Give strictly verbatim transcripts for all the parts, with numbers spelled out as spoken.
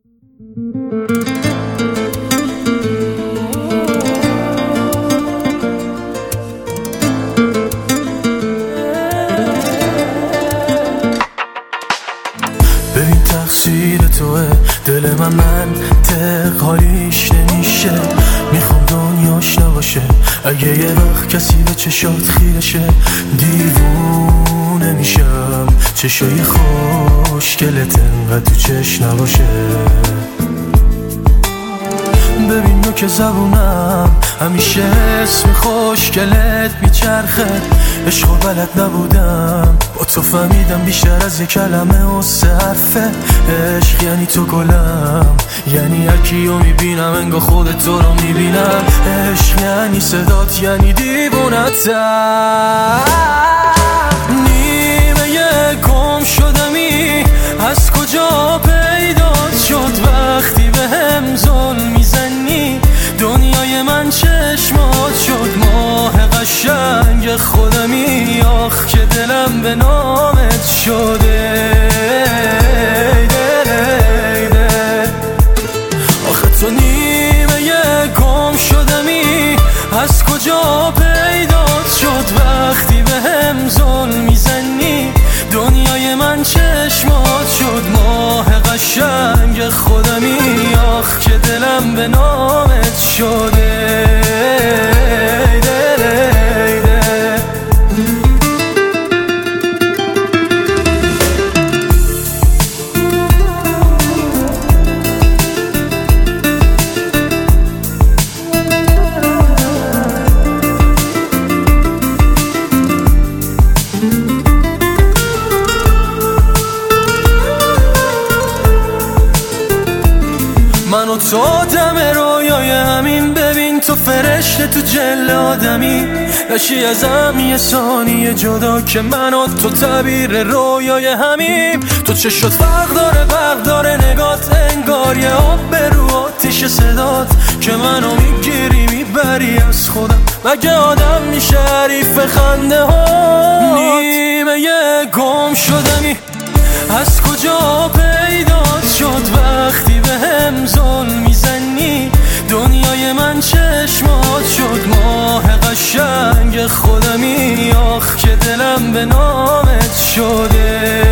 ببین تقصیر توه، دل من منطق حالیش نمیشه. میخوام دنیاش نباشه اگه یه وقت کسی به چشات خیرشه. دیوونه میشم چشای خوشگلت انقدر تو چش نباشه. ببین نو که زبونم همیشه اسم خوشگلت میچرخه. عشقو بلد نبودم با تو فهمیدم بیشتر از یه کلمه و سه حرفه. عشق یعنی تو گلم، یعنی هرکیو میبینم انگار خودت تو رو میبینم. عشق یعنی صدات، یعنی دیوونتم. نیمه گم شدمی از کجا پیدات شد وقتی به هم ظلم میزنی. دنیای من چشمات شد ماه قشنگ خودمی. آخ که دلم به نامت شده. آخه تو نیمه گم شدمی از کجا پیدات شد وقتی به هم ظلم میزنی. دنیای من چشمات شد ماه قشنگ خودمی. آخ که دلم به نامت شده. من و تو آدم رویای همین. ببین تو فرشته تو جل آدمی. نشی ازم یه ثانیه جدا که من و تو تعبیر رویای همیم. تو چشات فرق داره برق داره نگات، انگار یه آب به رو آتیش صدات که منو میگیری میبری از خودم. مگه آدم میشه حریف خنده ها؟ نیمه گم شدمی از کجا پیدات شد وقتی به هم ظلم میزنی. دنیای من چشمات شد ماه قشنگ خودمی. آخ که دلم به نامت شده.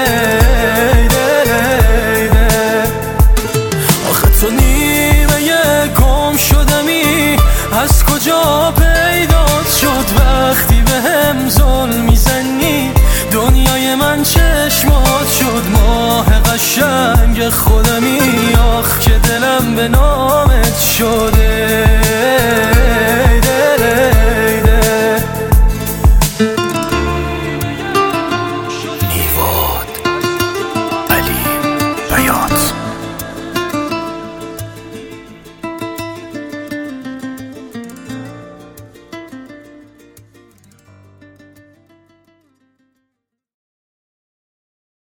آخه تو نیمه گم شدمی از کجا پیدات شد وقتی به هم ظلم میزنی. دنیای من چشمات شد ماه قشنگ خودمی. آخ که دلم به نامت شده.